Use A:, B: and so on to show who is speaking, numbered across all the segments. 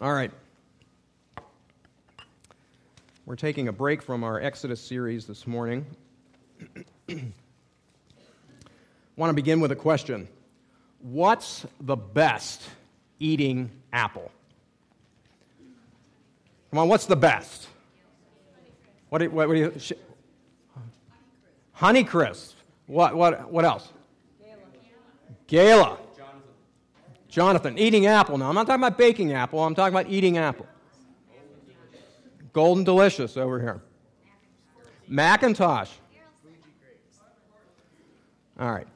A: All right. We're taking a break from our Exodus series this morning. I want to begin with a question. What's the best eating apple? Come on, what's the best? What do you... Honeycrisp. What else? Gala. Jonathan. Eating apple. Now, I'm not talking about baking apple. I'm talking about eating apple. Golden Delicious over here. Macintosh. All right.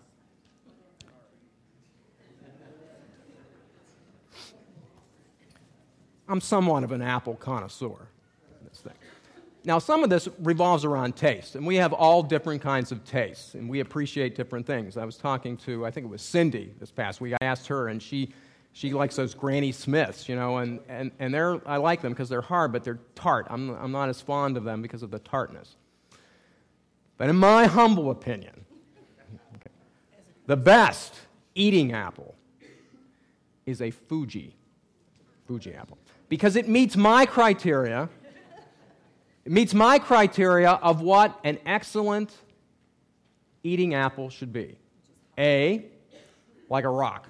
A: I'm somewhat of an apple connoisseur in this thing. Now, some of this revolves around taste, and we have all different kinds of tastes, and we appreciate different things. I was talking to, I think it was Cindy this past week. I asked her, and she likes those Granny Smiths, you know, and I like them because they're hard, but they're tart. I'm not as fond of them because of the tartness. But in my humble opinion, the best eating apple is a Fuji apple. Because it meets my criteria. It meets my criteria of what an excellent eating apple should be. A, like a rock.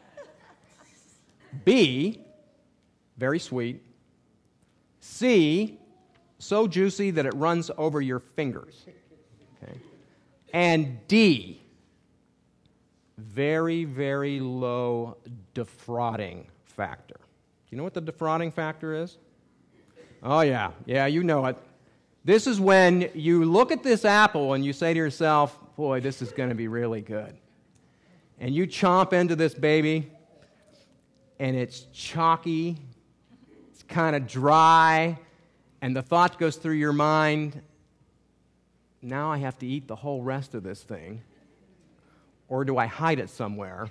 A: B, very sweet. C, so juicy that it runs over your fingers. Okay. And D, very, very low defrauding factor. You know what the defrauding factor is? Oh, yeah, you know it. This is when you look at this apple and you say to yourself, boy, this is going to be really good. And you chomp into this baby, and it's chalky, it's kind of dry, and the thought goes through your mind, now I have to eat the whole rest of this thing, or do I hide it somewhere?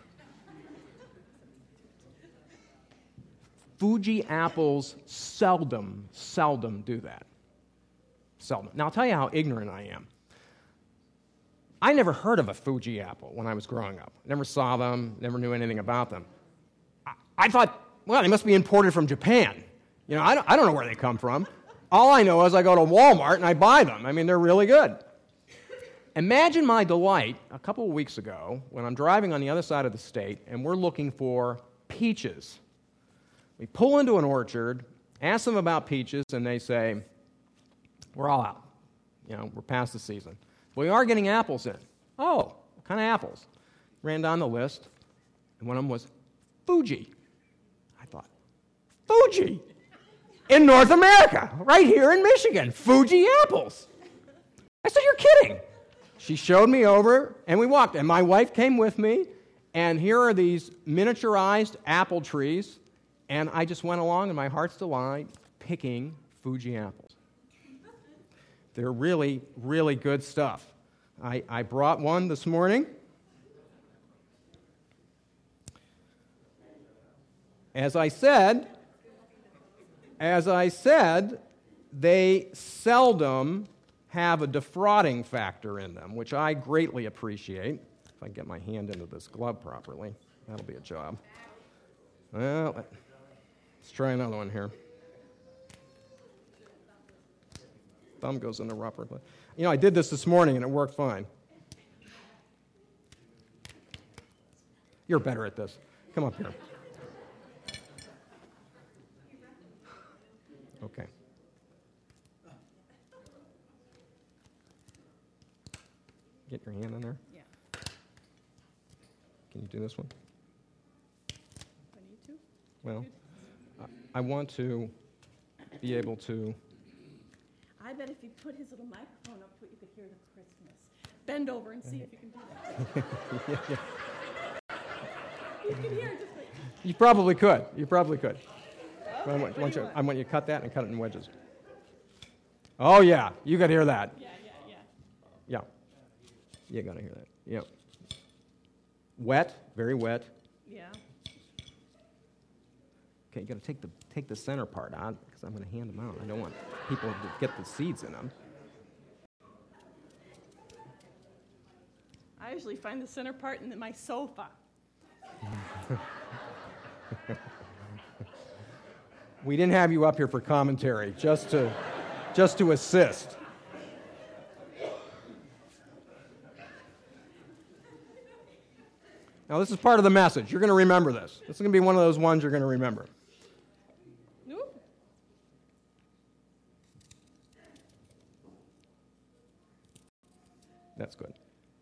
A: Fuji apples seldom do that. Seldom. Now, I'll tell you how ignorant I am. I never heard of a Fuji apple when I was growing up. Never saw them, never knew anything about them. I thought, well, they must be imported from Japan. You know, I don't know where they come from. All I know is I go to Walmart and I buy them. I mean, they're really good. Imagine my delight a couple of weeks ago when I'm driving on the other side of the state and we're looking for peaches. We pull into an orchard, ask them about peaches, and they say, we're all out. You know, we're past the season. We are getting apples in. Oh, what kind of apples? Ran down the list, and one of them was Fuji. I thought, Fuji? In North America, right here in Michigan, Fuji apples. I said, you're kidding. She showed me over, and we walked, and my wife came with me, and here are these miniaturized apple trees. And I just went along in my heart's delight picking Fuji apples. They're really, really good stuff. I brought one this morning. As I said, they seldom have a defrauding factor in them, which I greatly appreciate. If I can get my hand into this glove properly, that'll be a job. Well, let's try another one here. Thumb goes in the rubber. You know, I did this morning and it worked fine. You're better at this. Come up here. Okay. Get your hand in there.
B: Yeah.
A: Can you do this one?
B: I need to?
A: Well, I want to be able to...
B: I bet if you put his little microphone up to it, you could hear the crispness. Bend over and see if you can do that.
A: yeah.
B: You can hear it just like...
A: You probably could.
B: Okay,
A: I want you to cut that and cut it in wedges. Oh, yeah. You got to hear that.
B: Yeah.
A: You got to hear that. Yeah. Wet. Very wet.
B: Yeah.
A: Okay, you got to take the center part out because I'm going to hand them out. I don't want people to get the seeds in them.
B: I usually find the center part in my sofa.
A: We didn't have you up here for commentary, just to assist. Now, this is part of the message. You're going to remember this. This is going to be one of those ones you're going to remember.
B: Nope.
A: That's good.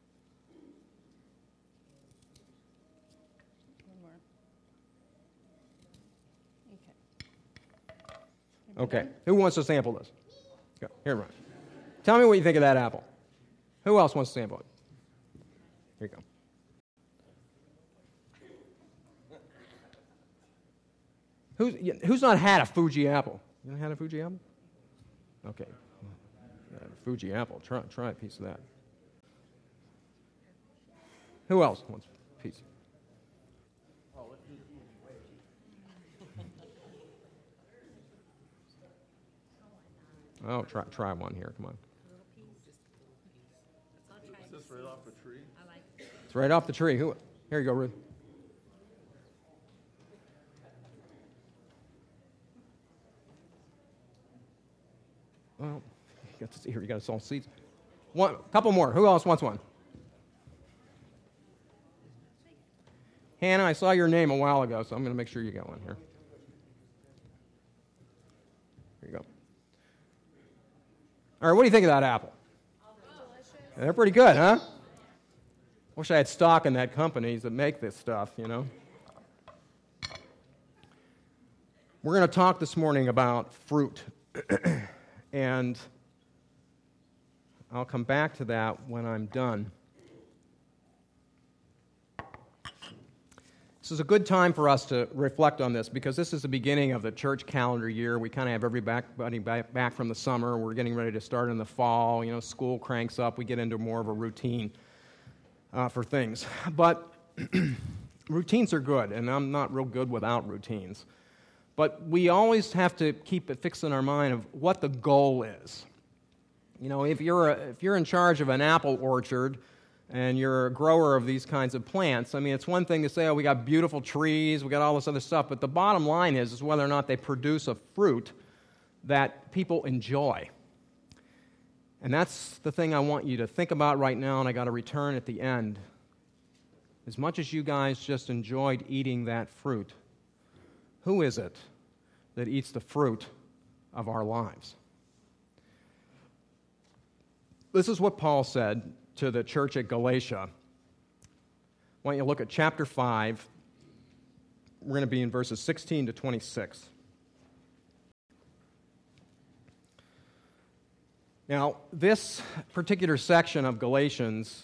B: One more. Okay.
A: Okay. Who wants to sample this? Go. Here, Ryan. Tell me what you think of that apple. Who else wants to sample it? Here you go. Who's not had a Fuji apple? You haven't had a Fuji apple? Okay. Fuji apple. Try a piece of that. Who else wants a piece? Oh, try one here. Come on.
C: Is this right off the tree?
A: It's right off the tree. Here you go, Ruth. Well, you got all seeds. One, couple more. Who else wants one? Hannah, I saw your name a while ago, so I'm going to make sure you get one here. Here you go. All right, what do you think of that apple? They're pretty good, huh? Wish I had stock in that companies that make this stuff, you know. We're going to talk this morning about fruit. And I'll come back to that when I'm done. This is a good time for us to reflect on this because this is the beginning of the church calendar year. We kind of have everybody back from the summer. We're getting ready to start in the fall. You know, school cranks up. We get into more of a routine for things. But routines are good, and I'm not real good without routines. But we always have to keep it fixed in our mind of what the goal is. You know, if you're in charge of an apple orchard and you're a grower of these kinds of plants, I mean, it's one thing to say, oh, we got beautiful trees, we got all this other stuff, but the bottom line is whether or not they produce a fruit that people enjoy. And that's the thing I want you to think about right now, and I got to return at the end. As much as you guys just enjoyed eating that fruit, who is it that eats the fruit of our lives? This is what Paul said to the church at Galatia. Why don't you look at chapter 5. We're going to be in verses 16 to 26. Now, this particular section of Galatians,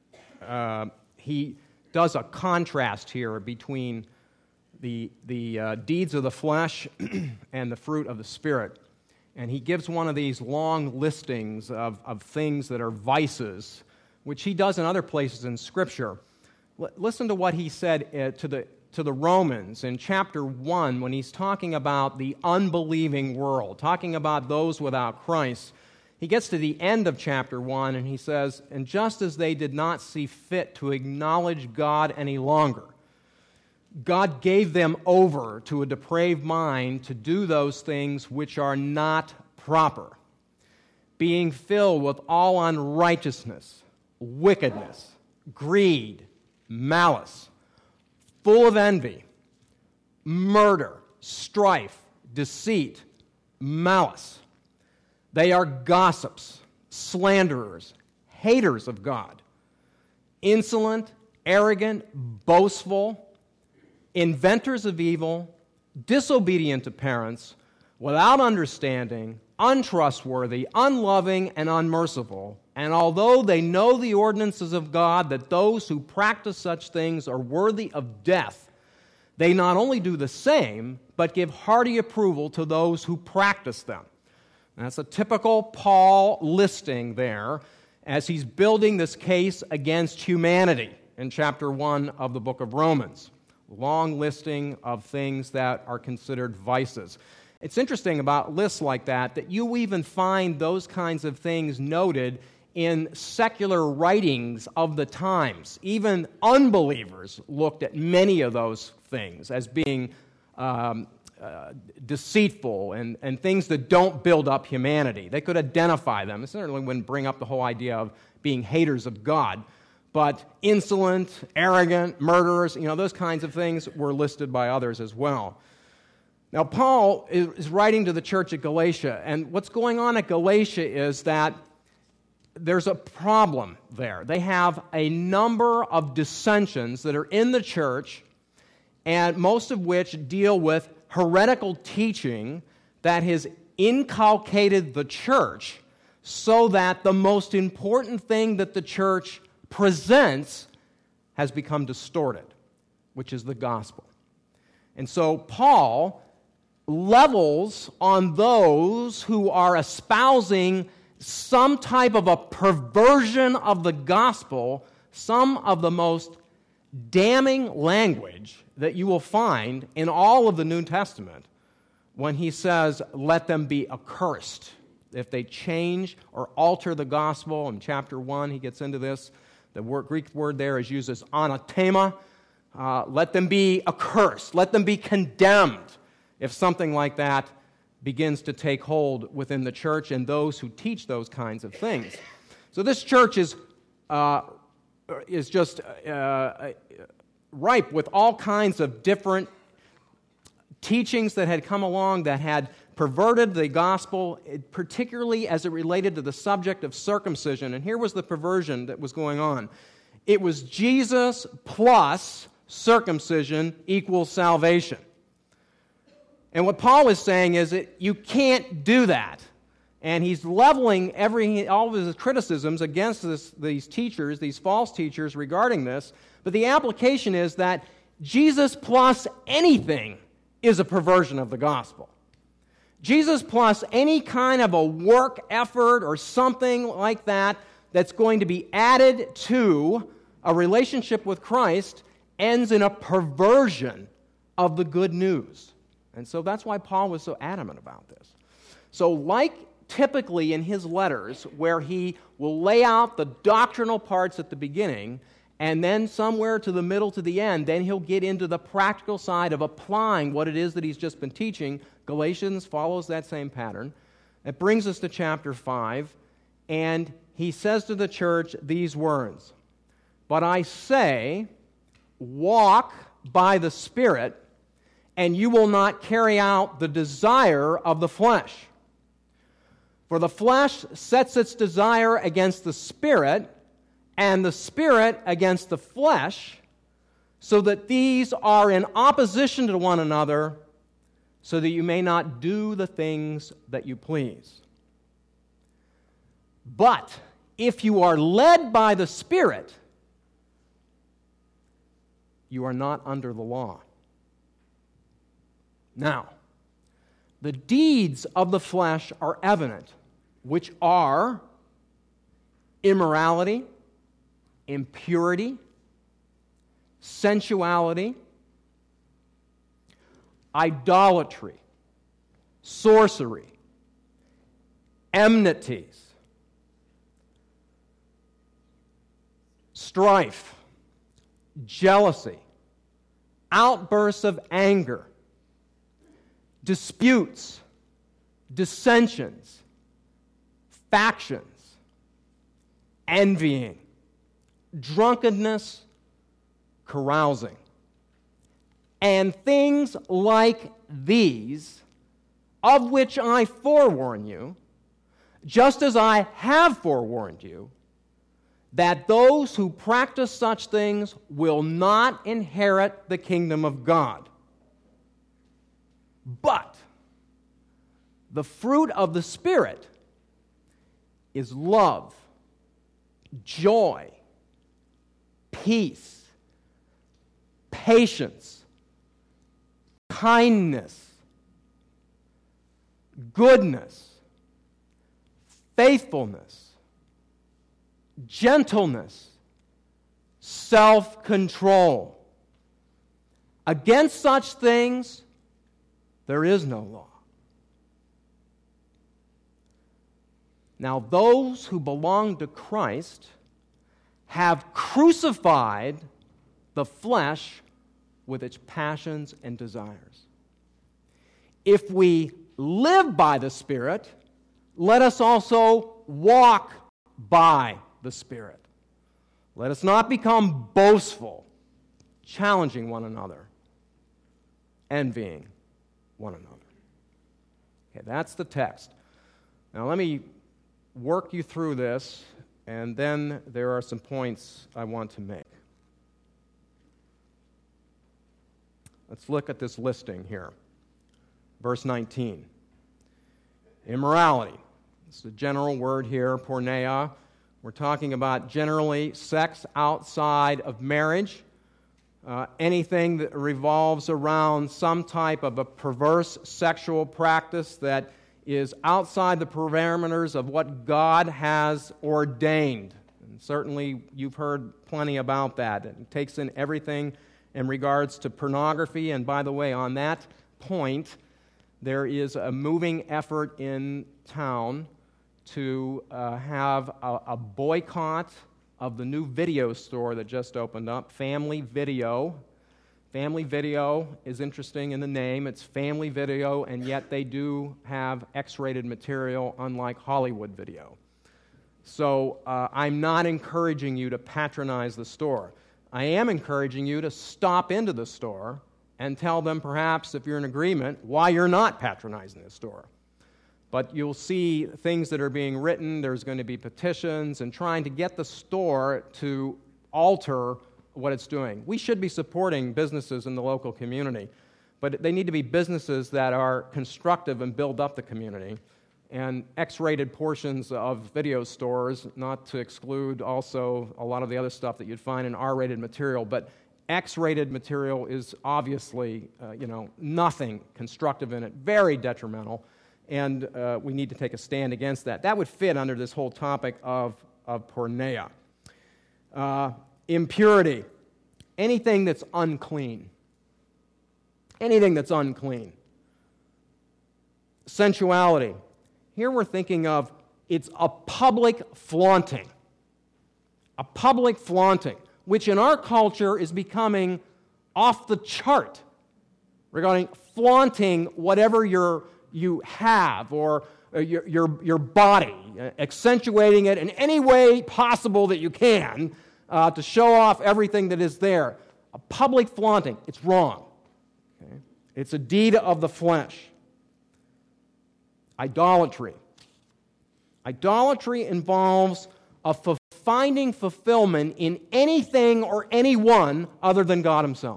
A: he does a contrast here between the deeds of the flesh and the fruit of the Spirit. And he gives one of these long listings of things that are vices, which he does in other places in Scripture. Listen to what he said to the Romans in chapter 1 when he's talking about the unbelieving world, talking about those without Christ. He gets to the end of chapter 1 and he says, "And just as they did not see fit to acknowledge God any longer, God gave them over to a depraved mind to do those things which are not proper, being filled with all unrighteousness, wickedness, greed, malice, full of envy, murder, strife, deceit, malice. They are gossips, slanderers, haters of God, insolent, arrogant, boastful, inventors of evil, disobedient to parents, without understanding, untrustworthy, unloving, and unmerciful. And although they know the ordinances of God, that those who practice such things are worthy of death, they not only do the same, but give hearty approval to those who practice them." That's a typical Paul listing there as he's building this case against humanity in chapter 1 of the book of Romans. Long listing of things that are considered vices. It's interesting about lists like that you even find those kinds of things noted in secular writings of the times. Even unbelievers looked at many of those things as being deceitful and things that don't build up humanity. They could identify them. It certainly wouldn't bring up the whole idea of being haters of God, but insolent, arrogant, murderers, those kinds of things were listed by others as well. Now, Paul is writing to the church at Galatia, and what's going on at Galatia is that there's a problem there. They have a number of dissensions that are in the church, and most of which deal with heretical teaching that has inculcated the church so that the most important thing that the church presents has become distorted, which is the gospel. And so Paul levels on those who are espousing some type of a perversion of the gospel, some of the most damning language that you will find in all of the New Testament when he says, let them be accursed. If they change or alter the gospel, in chapter 1 he gets into this, the Greek word there is used as anathema. Let them be accursed, let them be condemned if something like that begins to take hold within the church and those who teach those kinds of things. So this church is just ripe with all kinds of different teachings that had come along that had perverted the gospel, particularly as it related to the subject of circumcision. And here was the perversion that was going on. It was Jesus plus circumcision equals salvation. And what Paul is saying is that you can't do that. And he's leveling all of his criticisms against these teachers, these false teachers regarding this. But the application is that Jesus plus anything is a perversion of the gospel. Jesus plus any kind of a work effort or something like that that's going to be added to a relationship with Christ ends in a perversion of the good news. And so that's why Paul was so adamant about this. So like typically in his letters, where he will lay out the doctrinal parts at the beginning, and then somewhere to the middle to the end, then he'll get into the practical side of applying what it is that he's just been teaching. Galatians follows that same pattern. It brings us to chapter 5, and he says to the church these words, "But I say, walk by the Spirit, and you will not carry out the desire of the flesh. For the flesh sets its desire against the Spirit, and the Spirit against the flesh, so that these are in opposition to one another, so that you may not do the things that you please. But if you are led by the Spirit, you are not under the law. Now, the deeds of the flesh are evident, which are immorality, impurity, sensuality, idolatry, sorcery, enmities, strife, jealousy, outbursts of anger, disputes, dissensions, factions, envying, drunkenness, carousing, and things like these, of which I forewarn you, just as I have forewarned you, that those who practice such things will not inherit the kingdom of God. But the fruit of the Spirit is love, joy, peace, patience, kindness, goodness, faithfulness, gentleness, self-control. Against such things there is no law. Now, those who belong to Christ have crucified the flesh with its passions and desires. if we live by the Spirit, let us also walk by the Spirit. Let us not become boastful, challenging one another, envying one another. Okay, that's the text. Now let me work you through this, and then there are some points I want to make. Let's look at this listing here. Verse 19. Immorality. It's the general word here, porneia. We're talking about generally sex outside of marriage, anything that revolves around some type of a perverse sexual practice that is outside the parameters of what God has ordained. And certainly you've heard plenty about that. It takes in everything in regards to pornography. And by the way, on that point, there is a moving effort in town to have a boycott of the new video store that just opened up, Family Video. Family Video is interesting in the name. It's Family Video, and yet they do have X-rated material, unlike Hollywood Video. So I'm not encouraging you to patronize the store. I am encouraging you to stop into the store and tell them, perhaps, if you're in agreement, why you're not patronizing the store. But you'll see things that are being written. There's going to be petitions and trying to get the store to alter what it's doing. We should be supporting businesses in the local community, but they need to be businesses that are constructive and build up the community. And X-rated portions of video stores, not to exclude also a lot of the other stuff that you'd find in R-rated material, but X-rated material is obviously, nothing constructive in it, very detrimental, and we need to take a stand against that. That would fit under this whole topic of porneia. Impurity, anything that's unclean. Anything that's unclean. Sensuality. Here we're thinking of, it's a public flaunting. A public flaunting, which in our culture is becoming off the chart regarding flaunting whatever you have or your body, accentuating it in any way possible that you can to show off everything that is there. A public flaunting, it's wrong. Okay? It's a deed of the flesh. Idolatry. Idolatry involves finding fulfillment in anything or anyone other than God Himself.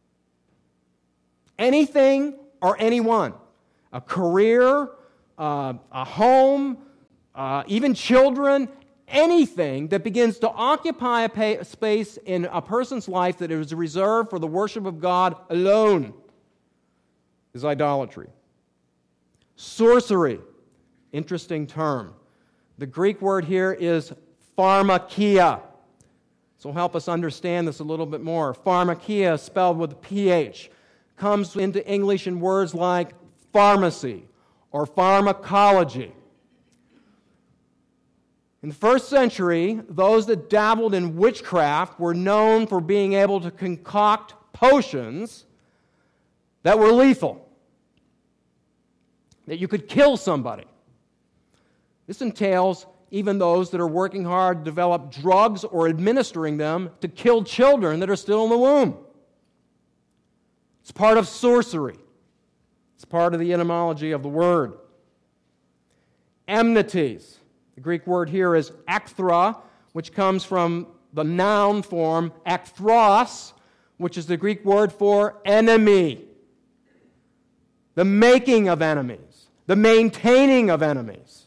A: Anything or anyone. A career, a home, even children, anything that begins to occupy a space in a person's life that is reserved for the worship of God alone is idolatry. Sorcery, interesting term. The Greek word here is pharmakia. So help us understand this a little bit more. Pharmakia, spelled with a PH, comes into English in words like pharmacy or pharmacology. In the first century, those that dabbled in witchcraft were known for being able to concoct potions that were lethal, that you could kill somebody. This entails even those that are working hard to develop drugs or administering them to kill children that are still in the womb. It's part of sorcery. It's part of the etymology of the word. Enmities. The Greek word here is ekthra, which comes from the noun form ekthros, which is the Greek word for enemy. The making of enemies. The maintaining of enemies.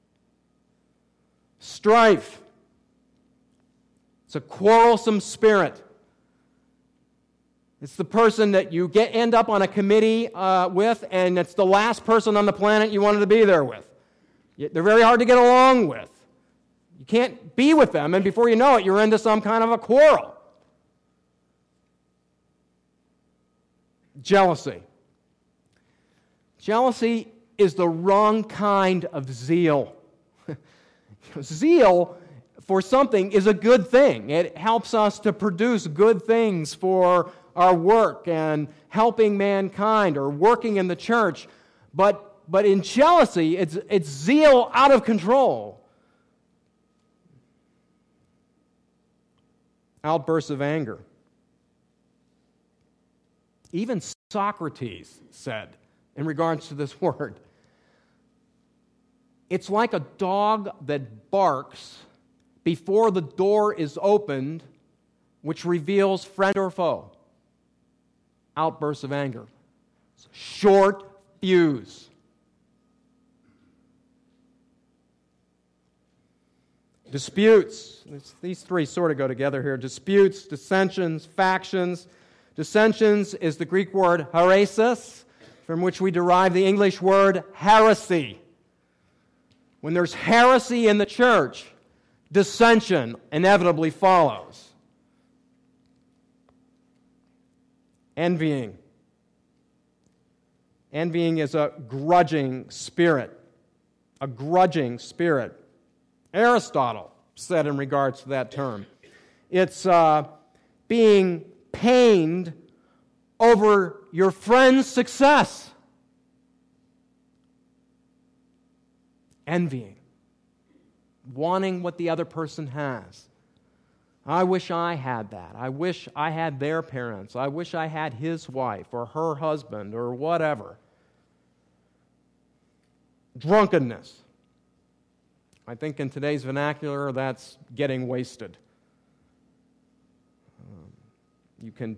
A: Strife. It's a quarrelsome spirit. It's the person that you end up on a committee with, and it's the last person on the planet you wanted to be there with. They're very hard to get along with. You can't be with them, and before you know it, you're into some kind of a quarrel. Jealousy. Jealousy is the wrong kind of zeal. Zeal for something is a good thing. It helps us to produce good things for our work and helping mankind or working in the church. But in jealousy, it's zeal out of control. Outbursts of anger. Even Socrates said, in regards to this word, it's like a dog that barks before the door is opened, which reveals friend or foe. Outbursts of anger. Short fuse. Disputes. These three sort of go together here. Disputes, dissensions, factions. Dissensions is the Greek word heresis, from which we derive the English word heresy. When there's heresy in the church, dissension inevitably follows. Envying. Envying is a grudging spirit. A grudging spirit. Aristotle said in regards to that term, it's being pained over your friend's success. Envying. Wanting what the other person has. I wish I had that. I wish I had their parents. I wish I had his wife or her husband or whatever. Drunkenness. I think in today's vernacular, that's getting wasted. You can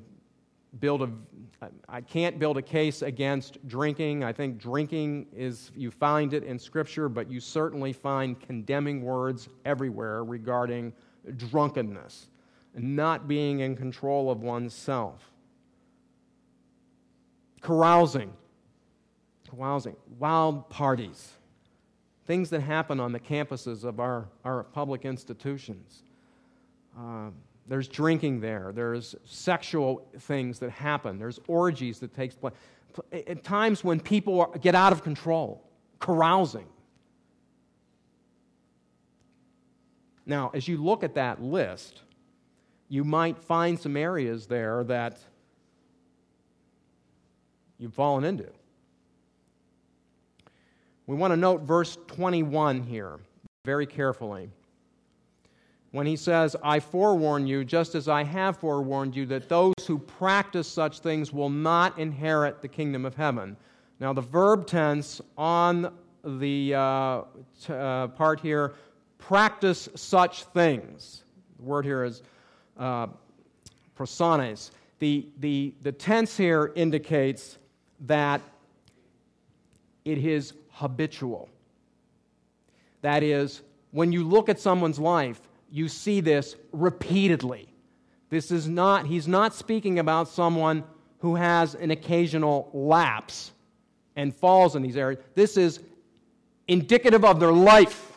A: I can't build a case against drinking. I think drinking you find it in Scripture, but you certainly find condemning words everywhere regarding drunkenness and not being in control of oneself. Carousing, wild parties. Things that happen on the campuses of our public institutions. There's drinking there. There's sexual things that happen. There's orgies that take place. At times when people get out of control, carousing. Now, as you look at that list, you might find some areas there that you've fallen into. We want to note verse 21 here very carefully. When he says, I forewarn you, just as I have forewarned you, that those who practice such things will not inherit the kingdom of heaven. Now, the verb tense on the part here, practice such things. The word here is prosones. The tense here indicates that it is habitual. That is, when you look at someone's life, you see this repeatedly. He's not speaking about someone who has an occasional lapse and falls in these areas. This is indicative of their life.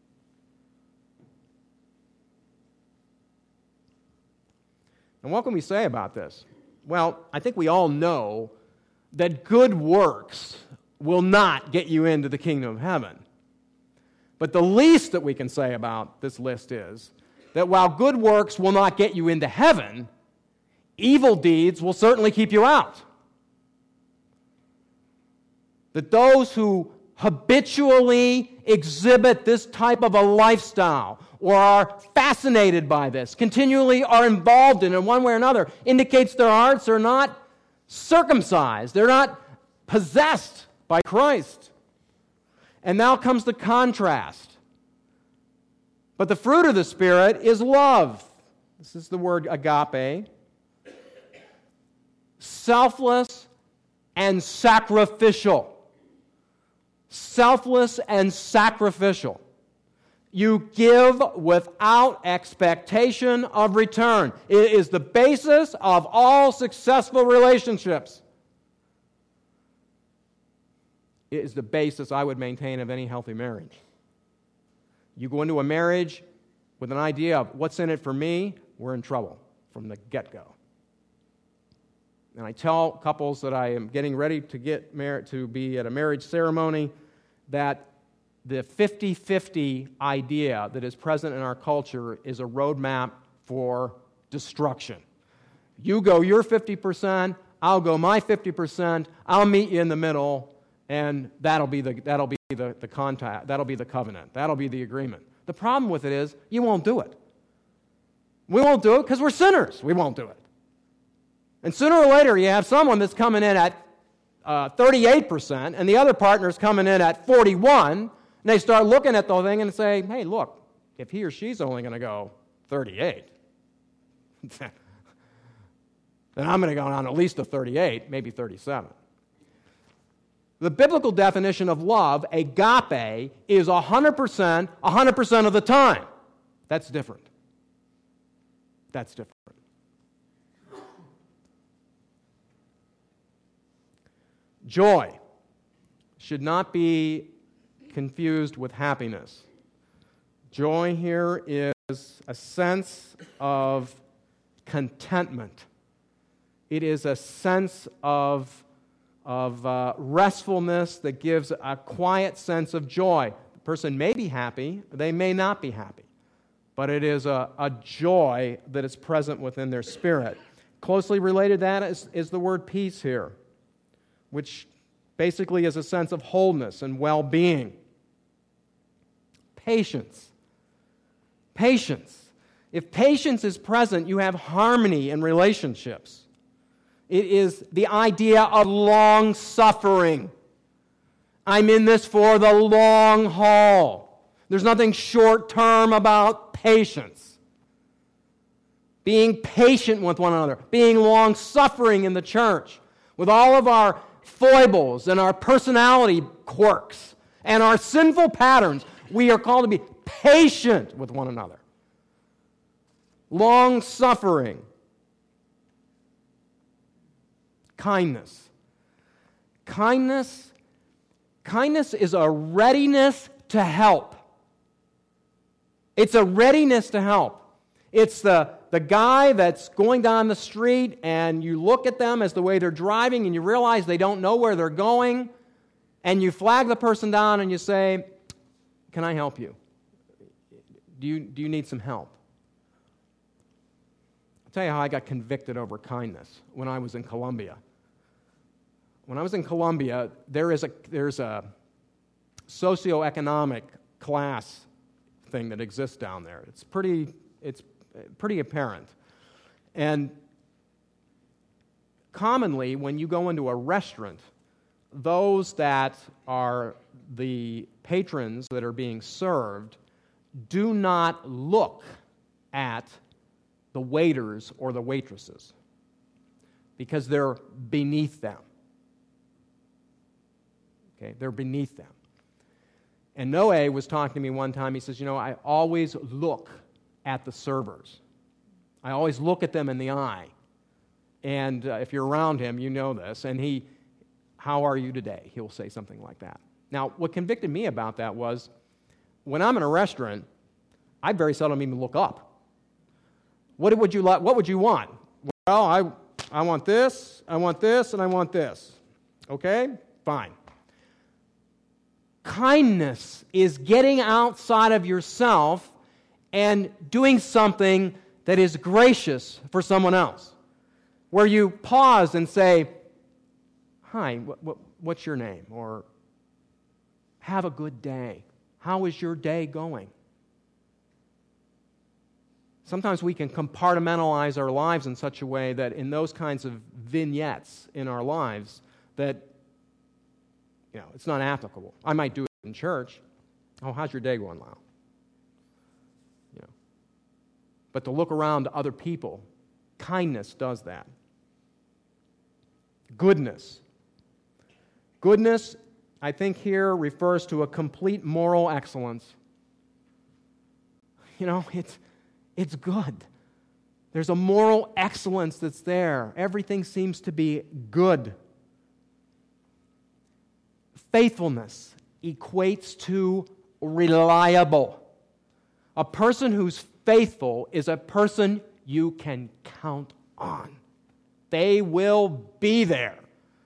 A: And what can we say about this? Well, I think we all know that good works will not get you into the kingdom of heaven. But the least that we can say about this list is that while good works will not get you into heaven, evil deeds will certainly keep you out. That those who habitually exhibit this type of a lifestyle or are fascinated by this, continually are involved in one way or another, indicates their hearts are not circumcised. They're not possessed by Christ. And now comes the contrast. But the fruit of the Spirit is love. This is the word agape. Selfless and sacrificial. Selfless and sacrificial. You give without expectation of return. It is the basis of all successful relationships. It is the basis, I would maintain, of any healthy marriage. You go into a marriage with an idea of what's in it for me, we're in trouble from the get-go. And I tell couples that I am getting ready to get married, to be at a marriage ceremony, that the 50-50 idea that is present in our culture is a roadmap for destruction. You go your 50%, I'll go my 50%, I'll meet you in the middle, and that'll be the contact, that'll be the covenant, that'll be the agreement. The problem with it is you won't do it. We won't do it because we're sinners. We won't do it. And sooner or later, you have someone that's coming in at 38%, and the other partner's coming in at 41%, and they start looking at the thing and say, hey, look, if he or she's only going to go 38, then I'm going to go on at least to 38, maybe 37. The biblical definition of love, agape, is 100% of the time. That's different. That's different. Joy should not be confused with happiness. Joy here is a sense of contentment. It is a sense of restfulness that gives a quiet sense of joy. The person may be happy, they may not be happy, but it is a joy that is present within their spirit. Closely related to that is the word peace here, which basically is a sense of wholeness and well-being. Patience. Patience. If patience is present, you have harmony in relationships. It is the idea of long-suffering. I'm in this for the long haul. There's nothing short-term about patience. Being patient with one another, being long-suffering in the church, with all of our foibles and our personality quirks and our sinful patterns, we are called to be patient with one another. Long-suffering. Kindness. Kindness is a readiness to help. It's a readiness to help. It's the guy that's going down the street and you look at them as the way they're driving and you realize they don't know where they're going, and you flag the person down and you say, can I help you? Do you need some help? I'll tell you how I got convicted over kindness when I was in Colombia. When I was in Colombia, there's a socioeconomic class thing that exists down there. It's pretty apparent. And commonly, when you go into a restaurant, those that are the patrons that are being served do not look at the waiters or the waitresses because they're beneath them. Okay, they're beneath them. And Noe was talking to me one time. He says, I always look at the servers. I always look at them in the eye. And if you're around him, you know this. And how are you today? He'll say something like that. Now, what convicted me about that was, when I'm in a restaurant, I very seldom even look up. What would you like? What would you want? Well, I want this, and I want this. Okay? Fine. Kindness is getting outside of yourself and doing something that is gracious for someone else, where you pause and say, hi, what's your name? Or, have a good day. How is your day going? Sometimes we can compartmentalize our lives in such a way that in those kinds of vignettes in our lives that it's not applicable. I might do it in church. Oh, how's your day going, Lyle? But to look around to other people, kindness does that. Goodness. Goodness, I think here refers to a complete moral excellence. It's good. There's a moral excellence that's there. Everything seems to be good. Faithfulness equates to reliable. A person who's faithful is a person you can count on. They will be there.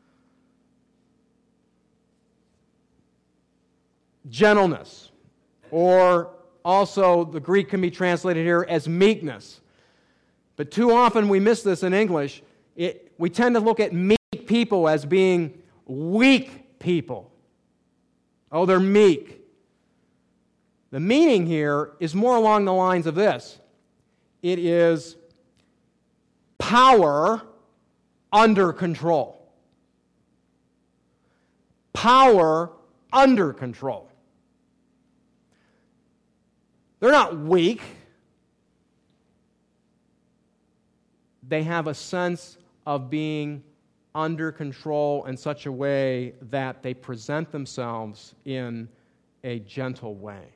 A: Gentleness, or also the Greek can be translated here as meekness. But too often we miss this in English. We tend to look at meek people as being weak people. Oh, they're meek. The meaning here is more along the lines of this. It is power under control. Power under control. They're not weak. They have a sense of being under control in such a way that they present themselves in a gentle way.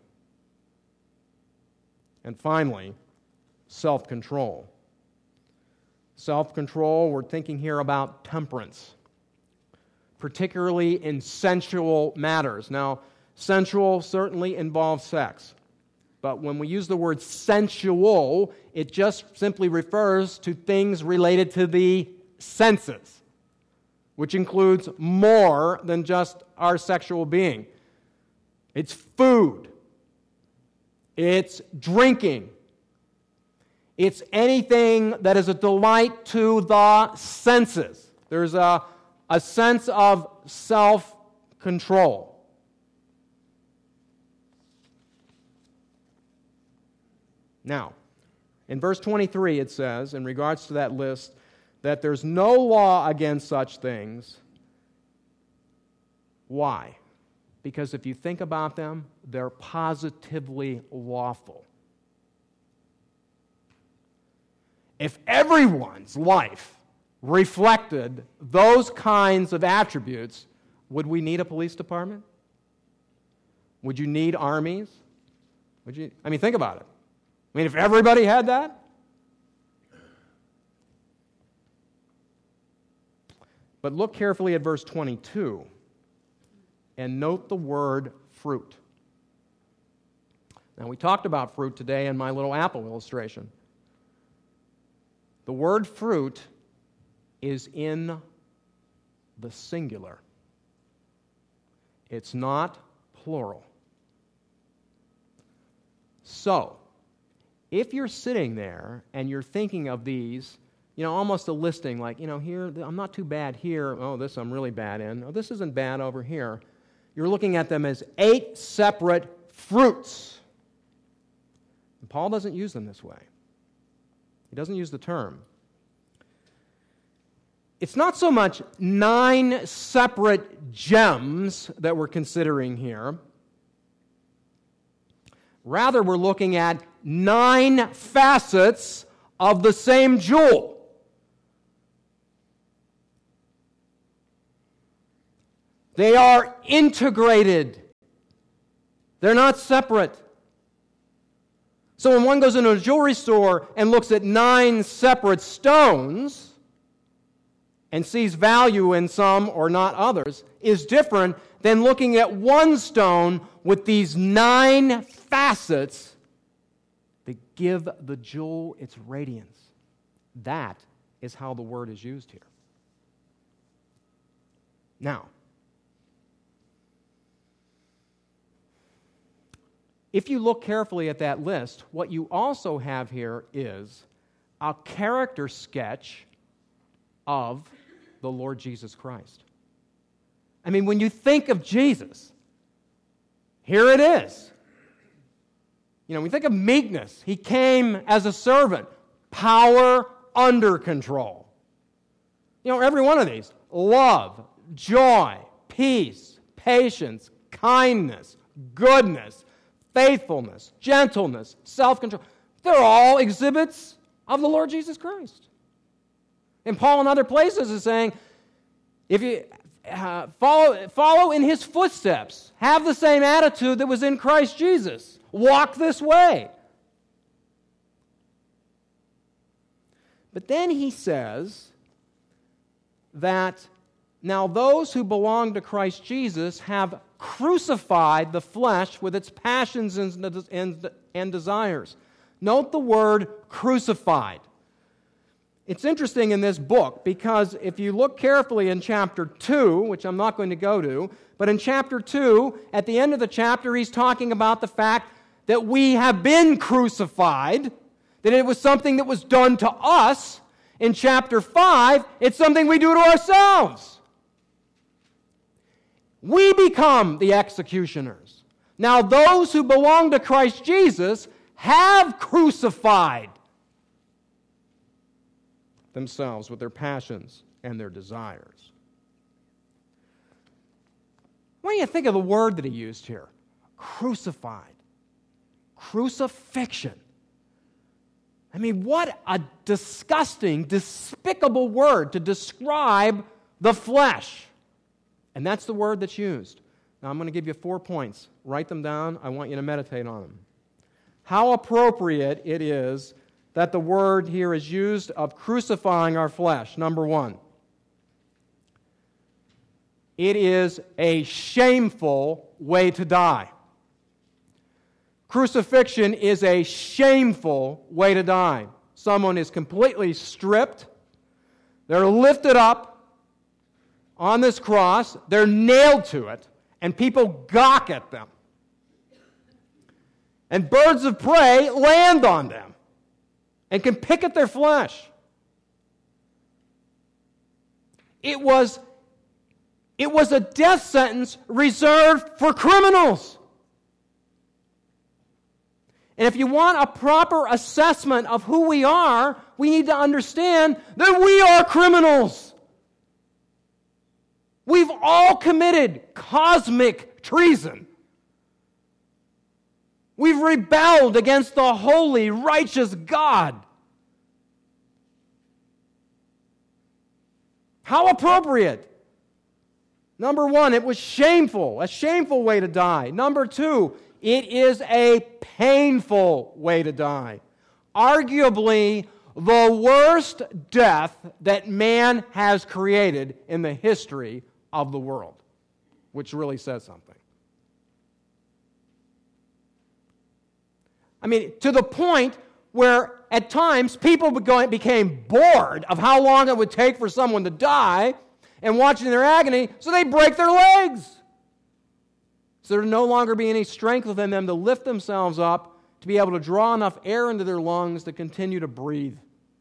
A: And finally, self-control. Self-control, we're thinking here about temperance, particularly in sensual matters. Now, sensual certainly involves sex, but when we use the word sensual, it just simply refers to things related to the senses, which includes more than just our sexual being. It's food. It's drinking. It's anything that is a delight to the senses. There's a sense of self-control. Now, in verse 23 it says, in regards to that list, that there's no law against such things. Why? Because if you think about them, they're positively lawful. If everyone's life reflected those kinds of attributes, would we need a police department? Would you need armies? Think about it. If everybody had that? But look carefully at verse 22 and note the word fruit. Now, we talked about fruit today in my little apple illustration. The word fruit is in the singular. It's not plural. So, if you're sitting there and you're thinking of these, almost a listing, like, here, I'm not too bad here. Oh, this I'm really bad in. Oh, this isn't bad over here. You're looking at them as 8 separate fruits. And Paul doesn't use them this way. He doesn't use the term. It's not so much 9 separate gems that we're considering here. Rather, we're looking at 9 facets of the same jewel. They are integrated. They're not separate. So when one goes into a jewelry store and looks at 9 separate stones and sees value in some or not others, is different than looking at one stone with these 9 facets that give the jewel its radiance. That is how the word is used here. Now, if you look carefully at that list, what you also have here is a character sketch of the Lord Jesus Christ. When you think of Jesus, here it is. We think of meekness. He came as a servant. Power under control. Every one of these. Love, joy, peace, patience, kindness, goodness, faithfulness, gentleness, self-control. They're all exhibits of the Lord Jesus Christ. And Paul in other places is saying, if you follow in his footsteps, have the same attitude that was in Christ Jesus. Walk this way. But then he says that now those who belong to Christ Jesus have crucified the flesh with its passions and desires. Note the word crucified. It's interesting in this book because if you look carefully in chapter 2, which I'm not going to go to, but in chapter 2, at the end of the chapter, he's talking about the fact that we have been crucified, that it was something that was done to us. In chapter 5, it's something we do to ourselves. We become the executioners. Now those who belong to Christ Jesus have crucified themselves with their passions and their desires. What do you think of the word that he used here? Crucified. Crucifixion. I mean, what a disgusting, despicable word to describe the flesh. And that's the word that's used. Now, I'm going to give you 4 points. Write them down. I want you to meditate on them. How appropriate it is that the word here is used of crucifying our flesh. Number 1. It is a shameful way to die. Crucifixion is a shameful way to die. Someone is completely stripped. They're lifted up on this cross. They're nailed to it. And people gawk at them. And birds of prey land on them and can pick at their flesh. It was a death sentence reserved for criminals. And if you want a proper assessment of who we are, we need to understand that we are criminals. We've all committed cosmic treason. We've rebelled against the holy, righteous God. How appropriate. Number 1, it was shameful, a shameful way to die. Number 2, it is a painful way to die. Arguably, the worst death that man has created in the history of the world, which really says something. I mean, to the point where at times people became bored of how long it would take for someone to die and watching their agony, so they break their legs. So there would no longer be any strength within them to lift themselves up, to be able to draw enough air into their lungs to continue to breathe.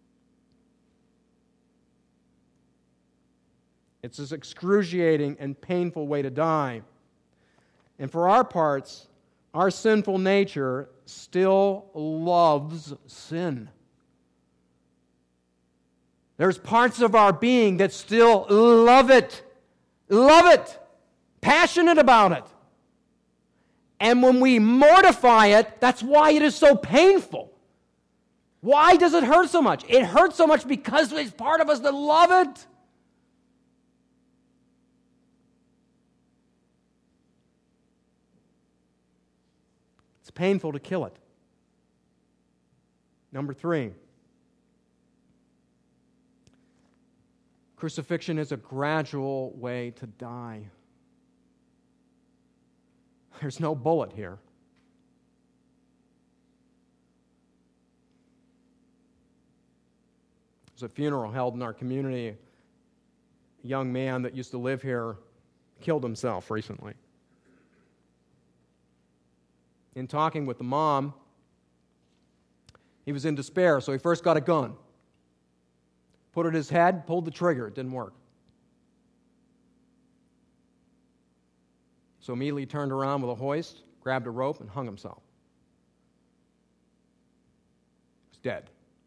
A: It's this excruciating and painful way to die. And for our parts, our sinful nature still loves sin. There's parts of our being that still love it, passionate about it. And when we mortify it, that's why it is so painful. Why does it hurt so much? It hurts so much because there's part of us that love it. It's painful to kill it. Number 3. Crucifixion is a gradual way to die. There's no bullet here. There's a funeral held in our community. A young man that used to live here killed himself recently. In talking with the mom, he was in despair, so he first got a gun. Put it at his head, pulled the trigger. It didn't work. So immediately turned around with a hoist, grabbed a rope, and hung himself. He was dead.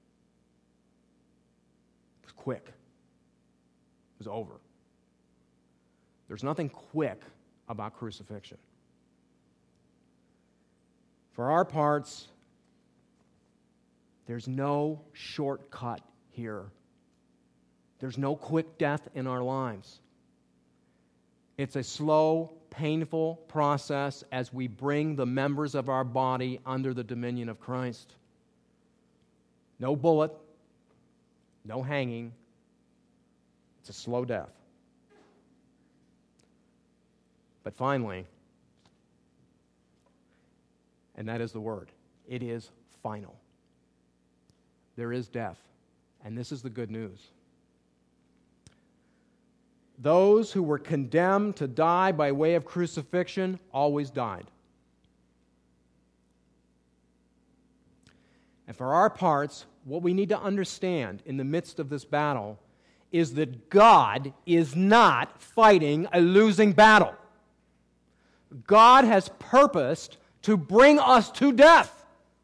A: It was quick. It was over. There's nothing quick about crucifixion. For our parts, there's no shortcut here. There's no quick death in our lives. It's a slow, painful process as we bring the members of our body under the dominion of Christ. No bullet, no hanging. It's a slow death. But finally, and that is the word, it is final. There is death, and this is the good news. Those who were condemned to die by way of crucifixion always died. And for our parts, what we need to understand in the midst of this battle is that God is not fighting a losing battle. God has purposed to bring us to death.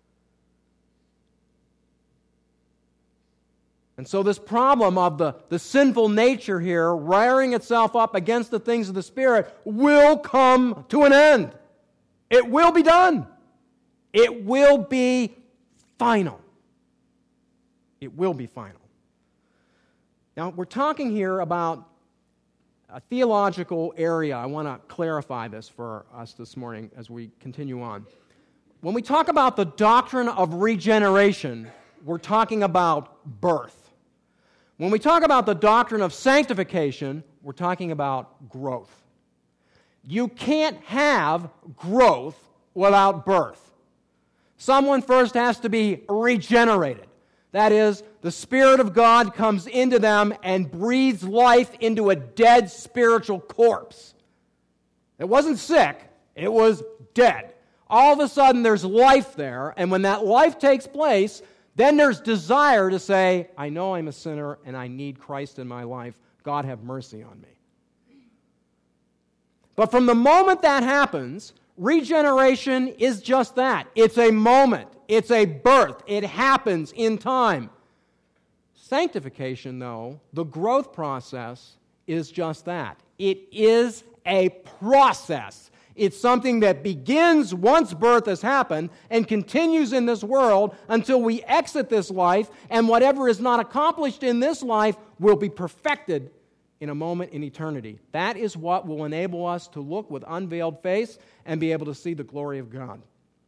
A: And so this problem of the sinful nature here rearing itself up against the things of the Spirit will come to an end. It will be done. It will be final. It will be final. Now, we're talking here about a theological area. I want to clarify this for us this morning as we continue on. When we talk about the doctrine of regeneration, we're talking about birth. When we talk about the doctrine of sanctification, we're talking about growth. You can't have growth without birth. Someone first has to be regenerated. That is, the Spirit of God comes into them and breathes life into a dead spiritual corpse. It wasn't sick, it was dead. All of a sudden there's life there, and when that life takes place, then there's desire to say, I know I'm a sinner and I need Christ in my life. God have mercy on me. But from the moment that happens, regeneration is just that. It's a moment. It's a birth. It happens in time. Sanctification, though, the growth process is just that. It is a process. It's something that begins once birth has happened and continues in this world until we exit this life, and whatever is not accomplished in this life will be perfected in a moment in eternity. That is what will enable us to look with unveiled face and be able to see the glory of God.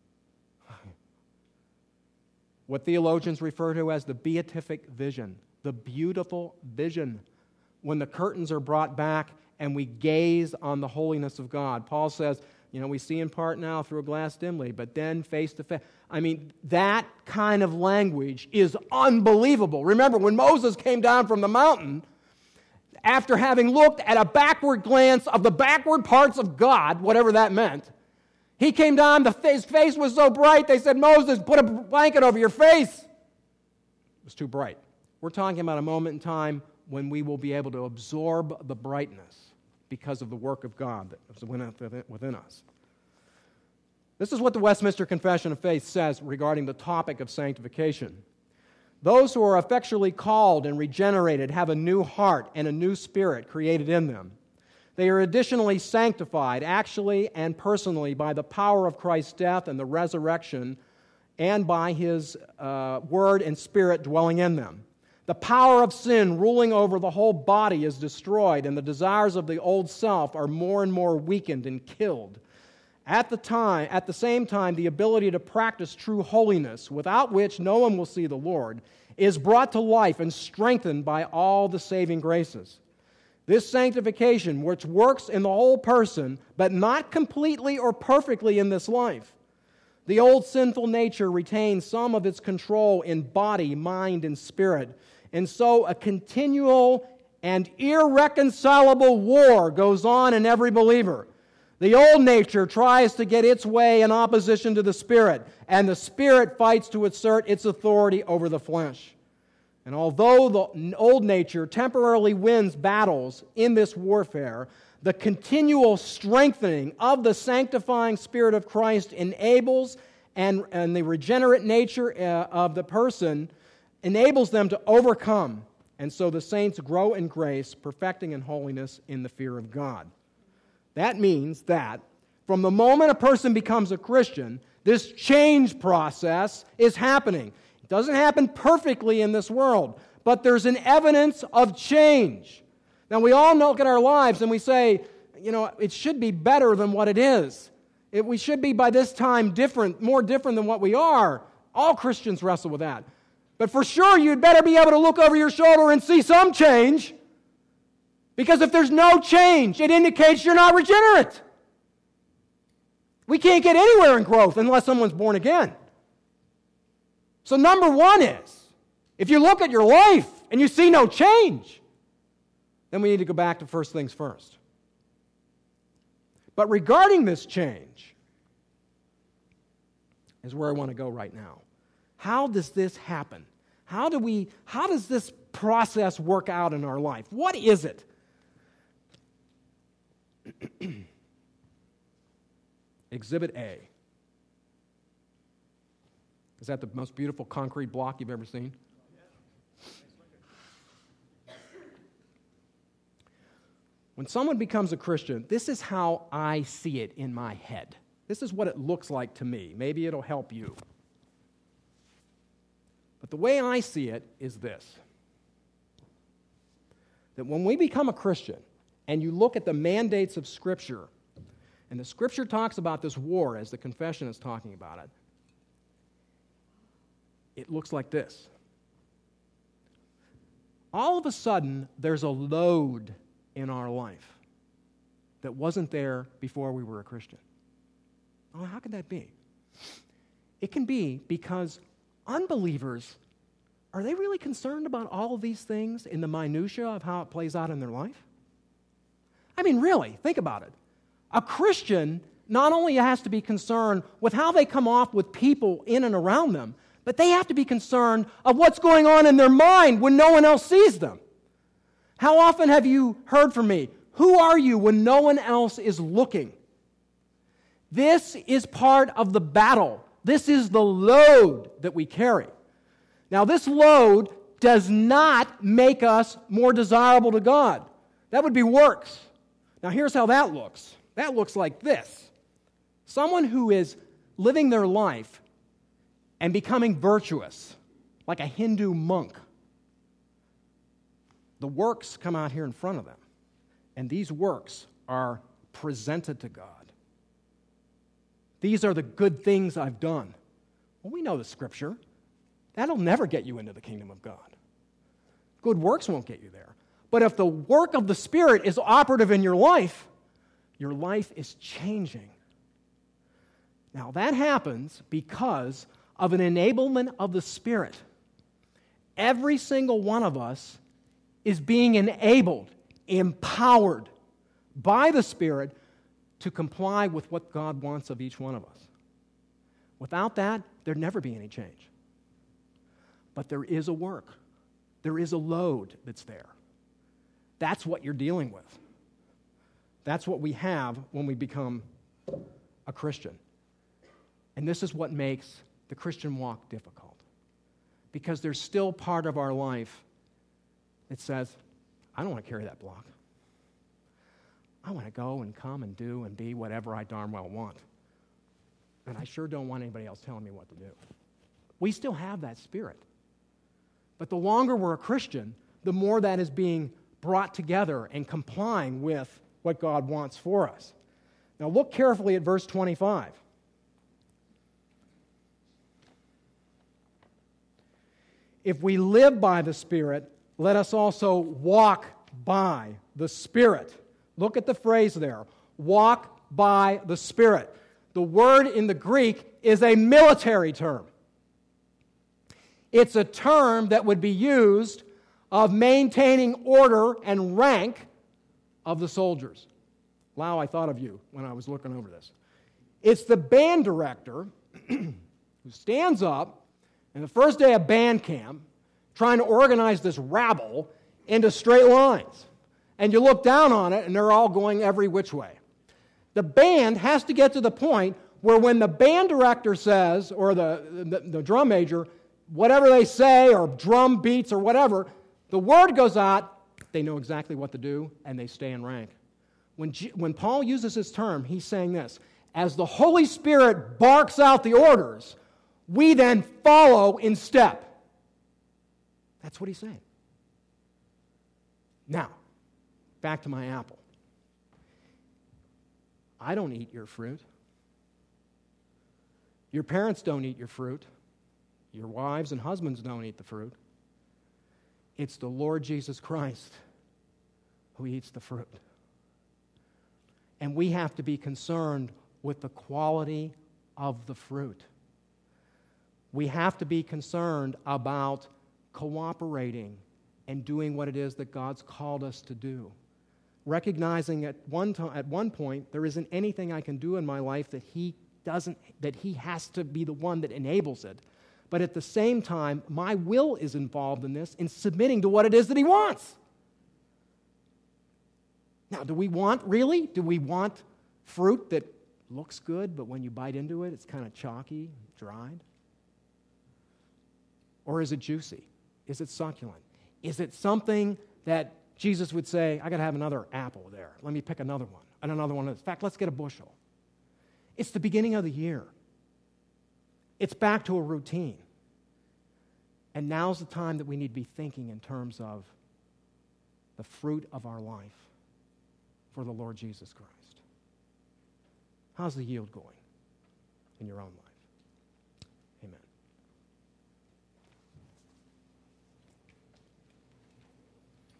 A: What theologians refer to as the beatific vision, the beautiful vision, when the curtains are brought back and we gaze on the holiness of God. Paul says, we see in part now through a glass dimly, but then face to face. I mean, that kind of language is unbelievable. Remember, when Moses came down from the mountain, after having looked at a backward glance of the backward parts of God, whatever that meant, he came down, his face was so bright, they said, Moses, put a blanket over your face. It was too bright. We're talking about a moment in time when we will be able to absorb the brightness because of the work of God that is within us. This is what the Westminster Confession of Faith says regarding the topic of sanctification. Those who are effectually called and regenerated have a new heart and a new spirit created in them. They are additionally sanctified, actually and personally, by the power of Christ's death and the resurrection, and by His Word and Spirit dwelling in them. The power of sin ruling over the whole body is destroyed, and the desires of the old self are more and more weakened and killed. At the same time, the ability to practice true holiness, without which no one will see the Lord, is brought to life and strengthened by all the saving graces. This sanctification, which works in the whole person, but not completely or perfectly in this life. The old sinful nature retains some of its control in body, mind, and spirit. And so a continual and irreconcilable war goes on in every believer. The old nature tries to get its way in opposition to the Spirit, and the Spirit fights to assert its authority over the flesh. And although the old nature temporarily wins battles in this warfare, the continual strengthening of the sanctifying Spirit of Christ enables, and the regenerate nature of the person enables them to overcome. And so the saints grow in grace, perfecting in holiness in the fear of God. That means that from the moment a person becomes a Christian, this change process is happening. It doesn't happen perfectly in this world, but there's an evidence of change. Now, we all look at our lives and we say, it should be better than what it is. We should be by this time more different than what we are. All Christians wrestle with that. But for sure, you'd better be able to look over your shoulder and see some change. Because if there's no change, it indicates you're not regenerate. We can't get anywhere in growth unless someone's born again. So number one is, if you look at your life and you see no change, then we need to go back to first things first. But regarding this change is where I want to go right now. How does this happen? How does this process work out in our life? What is it? Exhibit A. Is that the most beautiful concrete block you've ever seen? When someone becomes a Christian, this is how I see it in my head. This is what it looks like to me. Maybe it'll help you. But the way I see it is this. That when we become a Christian, and you look at the mandates of Scripture, and the Scripture talks about this war as the confession is talking about it, it looks like this. All of a sudden, there's a load in our life that wasn't there before we were a Christian. Oh, how could that be? It can be because unbelievers, are they really concerned about all of these things in the minutia of how it plays out in their life? I mean, really, think about it. A Christian not only has to be concerned with how they come off with people in and around them, but they have to be concerned of what's going on in their mind when no one else sees them. How often have you heard from me, who are you when no one else is looking? This is part of the battle. This is the load that we carry. Now, this load does not make us more desirable to God. That would be works. Now, here's how that looks. That looks like this. Someone who is living their life and becoming virtuous, like a Hindu monk. The works come out here in front of them, and these works are presented to God. These are the good things I've done. Well, we know the Scripture. That'll never get you into the kingdom of God. Good works won't get you there. But if the work of the Spirit is operative in your life is changing. Now, that happens because of an enablement of the Spirit. Every single one of us is being enabled, empowered by the Spirit to comply with what God wants of each one of us. Without that, there'd never be any change. But there is a work. There is a load that's there. That's what you're dealing with. That's what we have when we become a Christian. And this is what makes the Christian walk difficult. Because there's still part of our life that says, I don't want to carry that block. I want to go and come and do and be whatever I darn well want. And I sure don't want anybody else telling me what to do. We still have that spirit. But the longer we're a Christian, the more that is being brought together and complying with what God wants for us. Now look carefully at verse 25. If we live by the Spirit, let us also walk by the Spirit. Look at the phrase there. Walk by the Spirit. The word in the Greek is a military term. It's a term that would be used of maintaining order and rank of the soldiers. Wow, I thought of you when I was looking over this. It's the band director who stands up and the first day of band camp, trying to organize this rabble into straight lines. And you look down on it, and they're all going every which way. The band has to get to the point where when the band director says, or the drum major, whatever they say, or drum beats or whatever, the word goes out, they know exactly what to do, and they stay in rank. When Paul uses this term, he's saying this: as the Holy Spirit barks out the orders, we then follow in step. That's what he's saying. Now, back to my apple. I don't eat your fruit. Your parents don't eat your fruit. Your wives and husbands don't eat the fruit. It's the Lord Jesus Christ who eats the fruit. And we have to be concerned with the quality of the fruit. We have to be concerned about cooperating and doing what it is that God's called us to do. Recognizing at one point there isn't anything I can do in my life that He has to be the one that enables it. But at the same time, my will is involved in this, in submitting to what it is that He wants. Now, do we want fruit that looks good, but when you bite into it, it's kind of chalky, dried? Or is it juicy? Is it succulent? Is it something that Jesus would say, I got to have another apple there. Let me pick another one and another one. In fact, let's get a bushel. It's the beginning of the year. It's back to a routine. And now's the time that we need to be thinking in terms of the fruit of our life for the Lord Jesus Christ. How's the yield going in your own life?